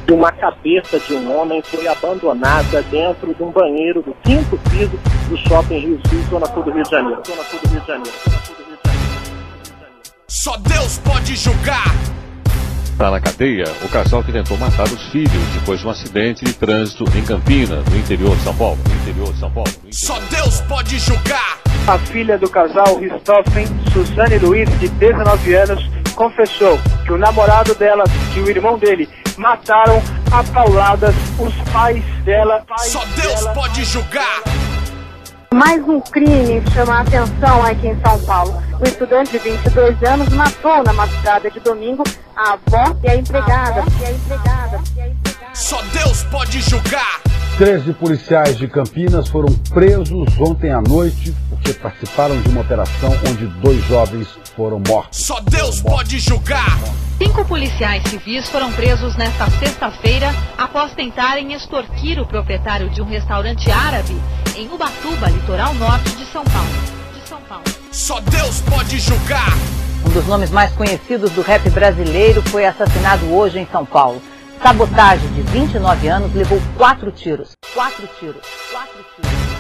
Uma cabeça de um homem foi abandonada dentro de um banheiro do 5º piso do Shopping Rio Sul, Zona Sul do Rio de Janeiro. Só Deus pode julgar. Está na cadeia o casal que tentou matar os filhos depois de um acidente de trânsito em Campinas, no interior de São Paulo. Só Deus pode julgar. A filha do casal, Ristoffen Suzane Luiz, de 19 anos, confessou que o namorado dela e o irmão dele mataram a pauladas os pais dela. Só Deus pode julgar. Mais um crime chama a atenção aqui em São Paulo. O estudante de 22 anos matou na madrugada de domingo a avó e a empregada. Só Deus pode julgar. 13 policiais de Campinas foram presos ontem à noite porque participaram de uma operação onde 2 jovens foram mortos. Só Deus pode julgar. 5 policiais civis foram presos nesta sexta-feira após tentarem extorquir o proprietário de um restaurante árabe em Ubatuba, litoral norte de São Paulo. Só Deus pode julgar. Um dos nomes mais conhecidos do rap brasileiro foi assassinado hoje em São Paulo. Sabotagem, de 29 anos, levou 4 tiros. 4 tiros.